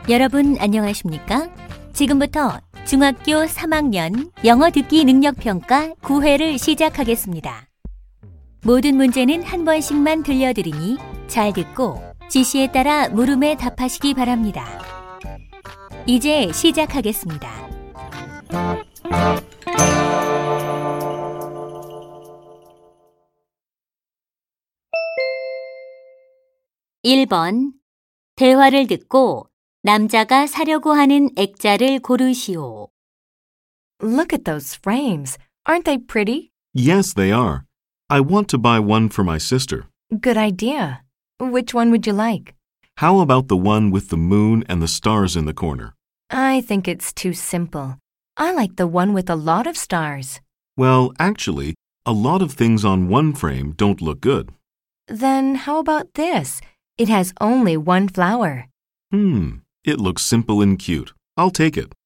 여러분 안녕하십니까? 지금부터 중학교 3학년 영어 듣기 능력평가 9회를 시작하겠습니다. 모든 문제는 한 번씩만 들려드리니 잘 듣고 지시에 따라 물음에 답하시기 바랍니다. 이제 시작하겠습니다. 1번. 대화를 듣고 남자가 사려고 하는 액자를 고르시오. Look at those frames. Aren't they pretty? Yes, they are. I want to buy one for my sister. Good idea. Which one would you like? How about the one with the moon and the stars in the corner? I think it's too simple. I like the one with a lot of stars. Well, actually, a lot of things on one frame don't look good. Then how about this? It has only one flower. It looks simple and cute. I'll take it.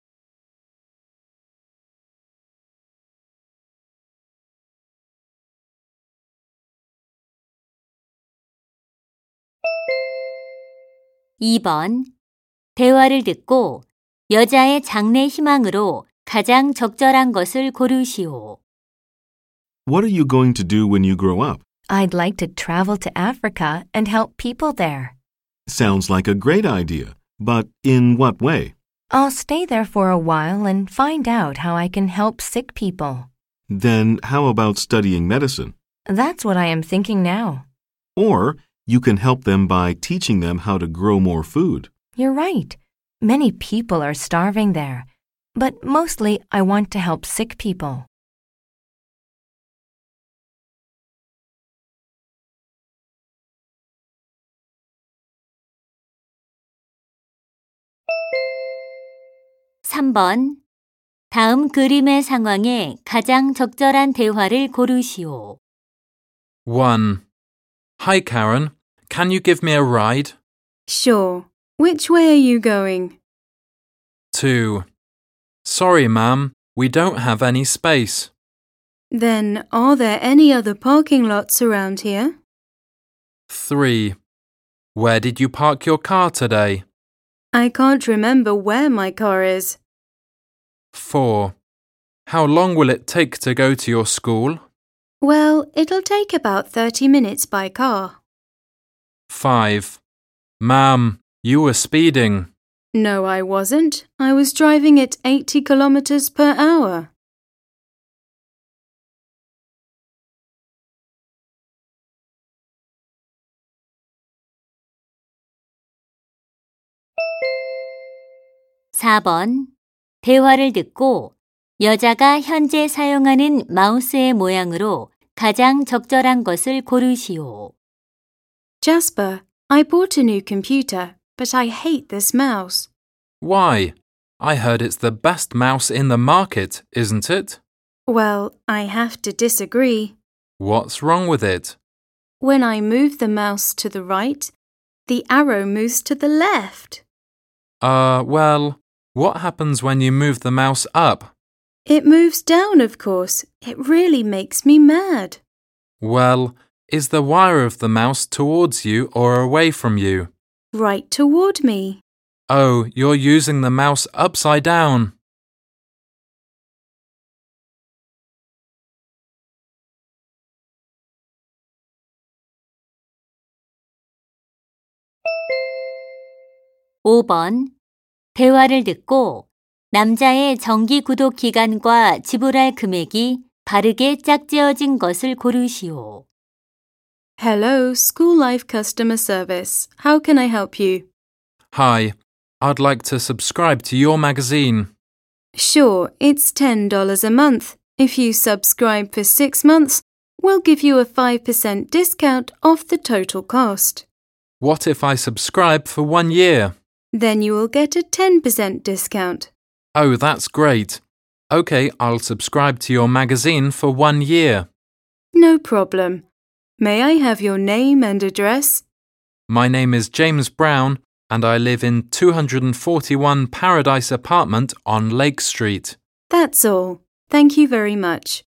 (2번) 대화를 듣고 여자의 장래 희망으로 가장 적절한 것을 고르시오. What are you going to do when you grow up? I'd like to travel to Africa and help people there. Sounds like a great idea, but in what way? I'll stay there for a while and find out how I can help sick people. Then how about studying medicine? That's what I am thinking now. Or you can help them by teaching them how to grow more food. You're right. Many people are starving there. But mostly I want to help sick people. (3번) 다음 그림의 상황에 가장 적절한 대화를 고르시오. 1. Hi Karen, can you give me a ride? Sure. Which way are you going? 2. Sorry ma'am, we don't have any space. Then are there any other parking lots around here? 3. Where did you park your car today? I can't remember where my car is. 4. How long will it take to go to your school? Well, it'll take about 30 minutes by car. 5. Ma'am, you were speeding. No, I wasn't. I was driving at 80 kilometers per hour. (4번) 대화를 듣고 여자가 현재 사용하는 마우스의 모양으로 가장 적절한 것을 고르시오. Jasper, I bought a new computer, but I hate this mouse. Why? I heard it's the best mouse in the market, isn't it? Well, I have to disagree. What's wrong with it? When I move the mouse to the right, the arrow moves to the left. Well, what happens when you move the mouse up? It moves down, of course. It really makes me mad. Well, is the wire of the mouse towards you or away from you? Right toward me. Oh, you're using the mouse upside down. (5번) 대화를 듣고 남자의 정기 구독 기간과 지불할 금액이 바르게 짝지어진 것을 고르시오. Hello, School Life Customer Service. How can I help you? Hi, I'd like to subscribe to your magazine. Sure, it's $10 a month. If you subscribe for 6 months, we'll give you a 5% discount off the total cost. What if I subscribe for 1 year? Then you will get a 10% discount. Oh, that's great. Okay, I'll subscribe to your magazine for 1 year. No problem. May I have your name and address? My name is James Brown and I live in 241 Paradise Apartment on Lake Street. That's all. Thank you very much.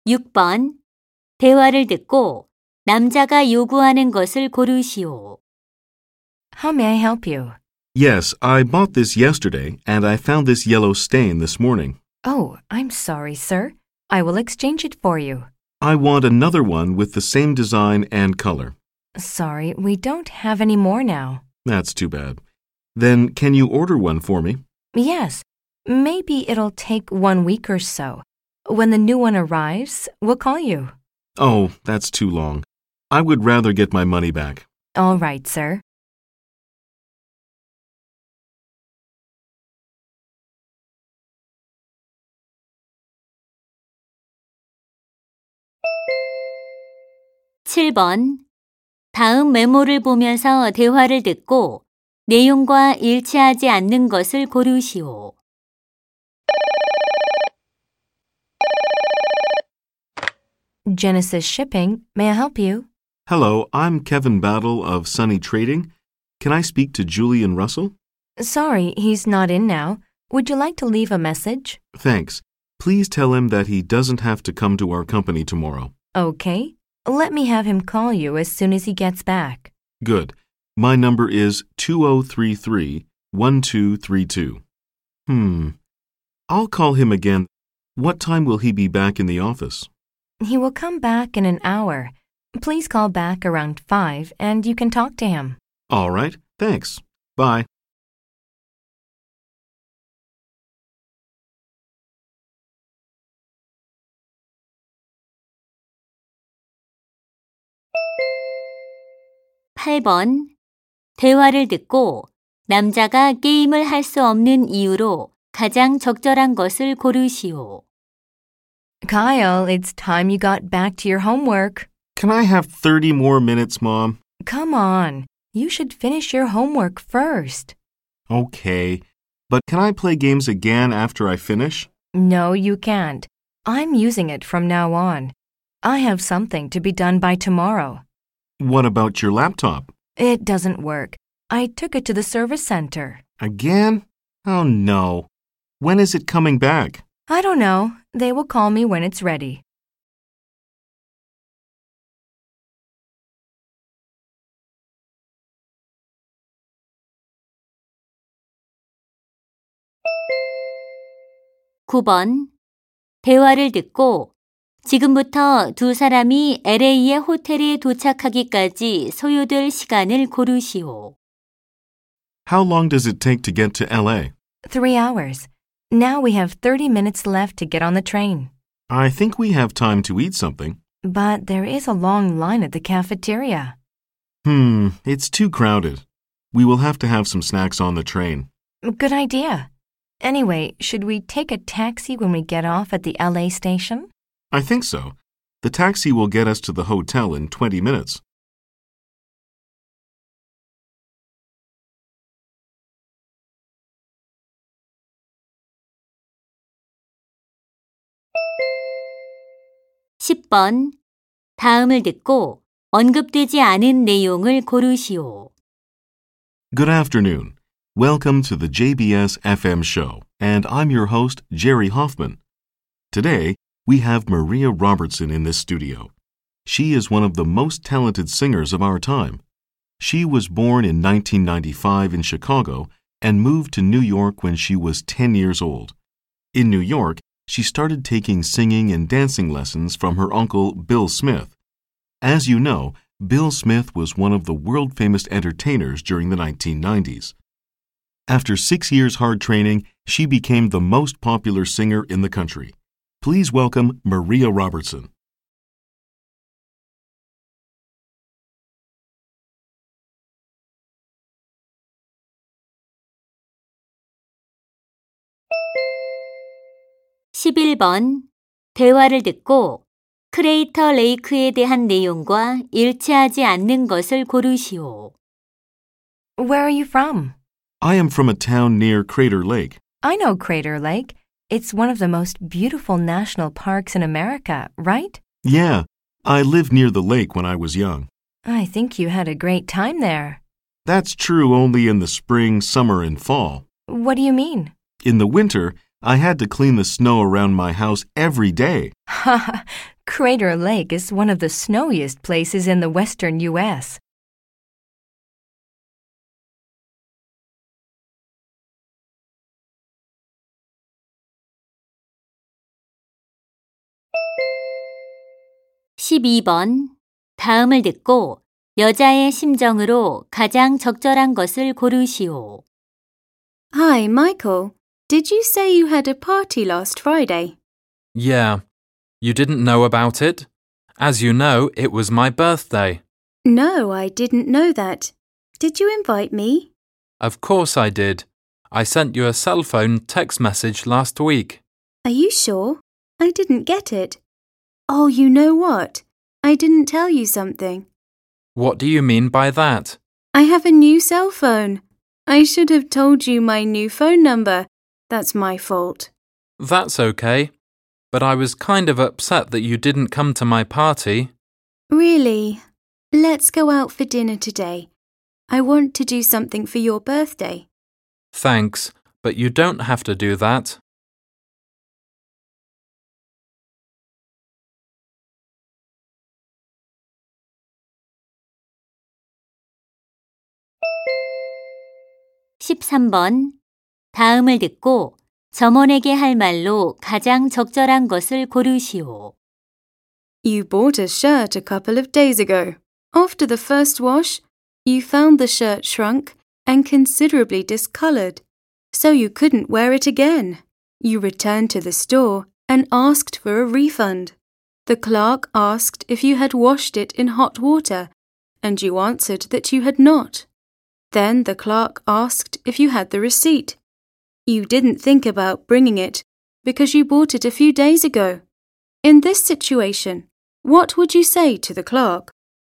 6번. 대화를 듣고 남자가 요구하는 것을 고르시오. How may I help you? Yes, I bought this yesterday and I found this yellow stain this morning. Oh, I'm sorry, sir. I will exchange it for you. I want another one with the same design and color. Sorry, we don't have any more now. That's too bad. Then can you order one for me? Yes, maybe it'll take 1 week or so. When the new one arrives, we'll call you. Oh, that's too long. I would rather get my money back. All right, sir. (7번) 다음 메모를 보면서 대화를 듣고 내용과 일치하지 않는 것을 고르시오. Genesis Shipping, may I help you? Hello, I'm Kevin Battle of Sunny Trading. Can I speak to Julian Russell? Sorry, he's not in now. Would you like to leave a message? Thanks. Please tell him that he doesn't have to come to our company tomorrow. Okay. Let me have him call you as soon as he gets back. Good. My number is 2033-1232. I'll call him again. What time will he be back in the office? He will come back in an hour. Please call back around 5 and you can talk to him. All right. Thanks. Bye. (8번) 대화를 듣고 남자가 게임을 할 수 없는 이유로 가장 적절한 것을 고르시오. Kyle, it's time you got back to your homework. Can I have 30 more minutes, Mom? Come on. You should finish your homework first. Okay. But can I play games again after I finish? No, you can't. I'm using it from now on. I have something to be done by tomorrow. What about your laptop? It doesn't work. I took it to the service center. Again? Oh no. When is it coming back? I don't know. They will call me when it's ready. (9번) 대화를 듣고 지금부터 두 사람이 LA의 호텔에 도착하기까지 소요될 시간을 고르시오. How long does it take to get to LA? 3 hours. Now we have 30 minutes left to get on the train. I think we have time to eat something. But there is a long line at the cafeteria. It's too crowded. We will have to have some snacks on the train. Good idea. Anyway, should we take a taxi when we get off at the LA station? I think so. The taxi will get us to the hotel in 20 minutes. (10번) 다음을 듣고 언급되지 않은 내용을 고르시오. Good afternoon. Welcome to the JBS FM show, and I'm your host, Jerry Hoffman. Today, we have Maria Robertson in this studio. She is one of the most talented singers of our time. She was born in 1995 in Chicago and moved to New York when she was 10 years old. In New York, she started taking singing and dancing lessons from her uncle, Bill Smith. As you know, Bill Smith was one of the world-famous entertainers during the 1990s. After 6 years hard training, she became the most popular singer in the country. Please welcome Maria Robertson. (11번) 대화를 듣고 크레이터 레이크에 대한 내용과 일치하지 않는 것을 고르시오. Where are you from? I am from a town near Crater Lake. I know Crater Lake. It's one of the most beautiful national parks in America, right? Yeah, I lived near the lake when I was young. I think you had a great time there. That's true only in the spring, summer, and fall. What do you mean? In the winter, I had to clean the snow around my house every day. Crater Lake is one of the snowiest places in the western U.S. (12번) 다음을 듣고 여자의 심정으로 가장 적절한 것을 고르시오. Hi, Michael. Did you say you had a party last Friday? Yeah. You didn't know about it? As you know, it was my birthday. No, I didn't know that. Did you invite me? Of course I did. I sent you a cell phone text message last week. Are you sure? I didn't get it. Oh, you know what? I didn't tell you something. What do you mean by that? I have a new cell phone. I should have told you my new phone number. That's my fault. That's okay. But I was kind of upset that you didn't come to my party. Really? Let's go out for dinner today. I want to do something for your birthday. Thanks, but you don't have to do that. (13번) 다음을 듣고 점원에게 할 말로 가장 적절한 것을 고르시오. You bought a shirt a couple of days ago. After the first wash, you found the shirt shrunk and considerably discolored, so you couldn't wear it again. You returned to the store and asked for a refund. The clerk asked if you had washed it in hot water, and you answered that you had not. Then the clerk asked if you had the receipt. You didn't think about bringing it because you bought it a few days ago. In this situation, what would you say to the clerk?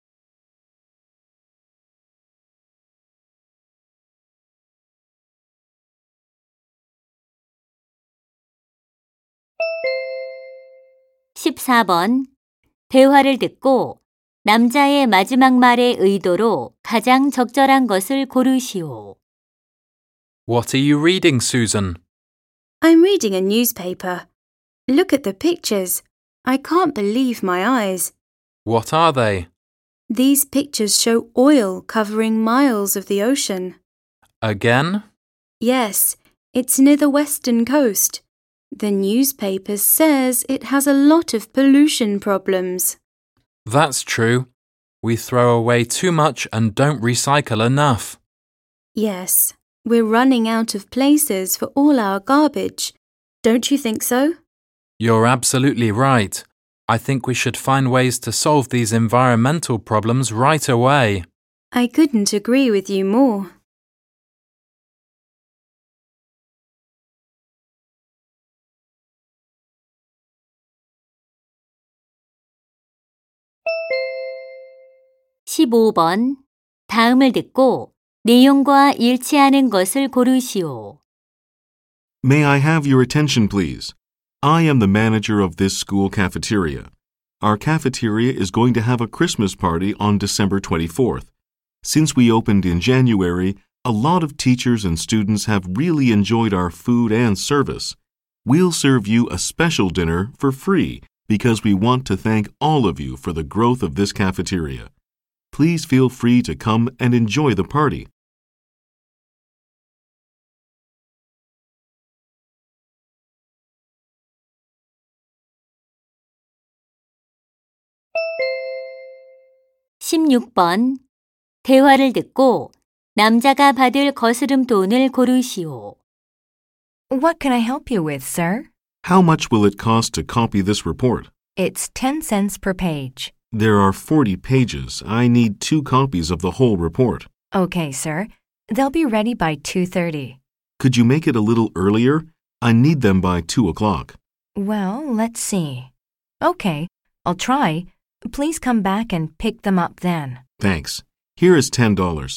(14번) 대화를 듣고 남자의 마지막 말의 의도로 가장 적절한 것을 고르시오. What are you reading, Susan? I'm reading a newspaper. Look at the pictures. I can't believe my eyes. What are they? These pictures show oil covering miles of the ocean. Again? Yes, it's near the western coast. The newspaper says it has a lot of pollution problems. That's true. We throw away too much and don't recycle enough. Yes, we're running out of places for all our garbage. Don't you think so? You're absolutely right. I think we should find ways to solve these environmental problems right away. I couldn't agree with you more. (15번) 다음을 듣고 내용과 일치하는 것을 고르시오. May I have your attention, please? I am the manager of this school cafeteria. Our cafeteria is going to have a Christmas party on December 24th. Since we opened in January, a lot of teachers and students have really enjoyed our food and service. We'll serve you a special dinner for free because we want to thank all of you for the growth of this cafeteria. Please feel free to come and enjoy the party. (16번) 대화를 듣고 남자가 받을 거스름 돈을 고르시오. What can I help you with, sir? How much will it cost to copy this report? It's 10 cents per page. There are 40 pages. I need 2 copies of the whole report. Okay, sir. They'll be ready by 2:30. Could you make it a little earlier? I need them by 2 o'clock. Well, let's see. Okay, I'll try. Please come back and pick them up then. Thanks. Here is $10.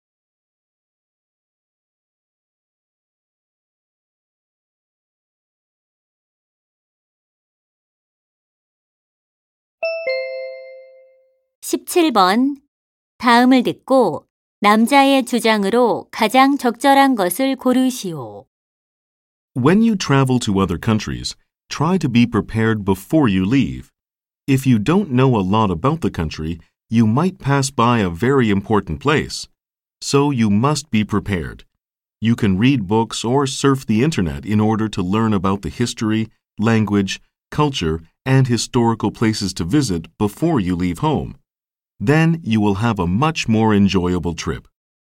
(17번) 다음을 듣고 남자의 주장으로 가장 적절한 것을 고르시오. When you travel to other countries, try to be prepared before you leave. If you don't know a lot about the country, you might pass by a very important place. So you must be prepared. You can read books or surf the internet in order to learn about the history, language, culture, and historical places to visit before you leave home. Then you will have a much more enjoyable trip.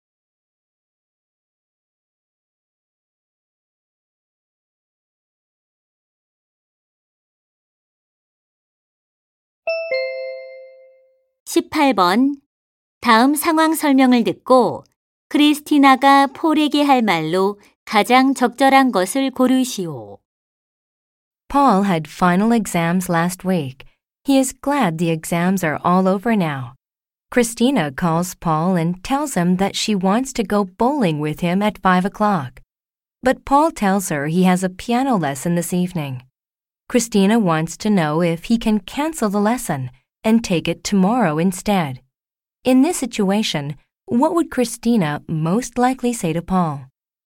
(18번) 다음 상황 설명을 듣고 크리스티나가 폴에게 할 말로 가장 적절한 것을 고르시오. Paul had final exams last week. He is glad the exams are all over now. Christina calls Paul and tells him that she wants to go bowling with him at 5 o'clock. But Paul tells her he has a piano lesson this evening. Christina wants to know if he can cancel the lesson and take it tomorrow instead. In this situation, what would Christina most likely say to Paul?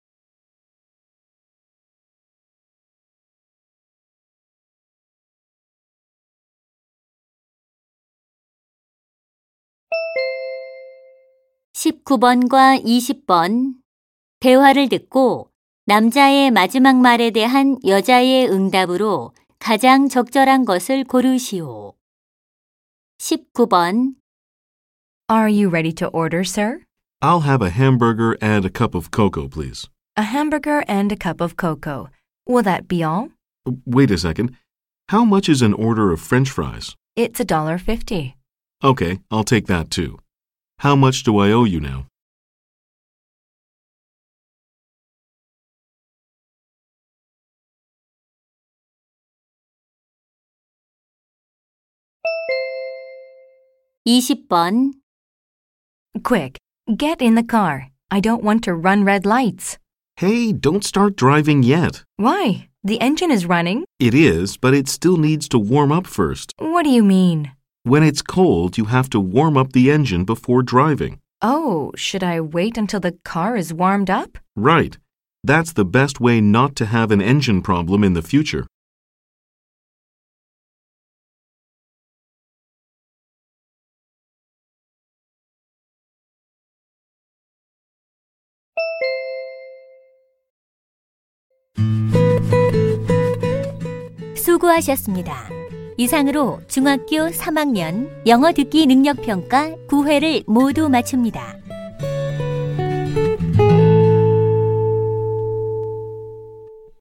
(19번과 20번) 대화를 듣고 남자의 마지막 말에 대한 여자의 응답으로 가장 적절한 것을 고르시오. 19번 Are you ready to order, sir? I'll have a hamburger and a cup of cocoa, please. A hamburger and a cup of cocoa. Will that be all? Wait a second. How much is an order of French fries? It's $1.50. Okay, I'll take that too. How much do I owe you now? (20번) Quick, get in the car. I don't want to run red lights. Hey, don't start driving yet. Why? The engine is running. It is, but it still needs to warm up first. What do you mean? When it's cold, you have to warm up the engine before driving. Oh, should I wait until the car is warmed up? Right. That's the best way not to have an engine problem in the future. 수고하셨습니다. 이상으로 중학교 3학년 영어 듣기 능력평가 9회를 모두 마칩니다.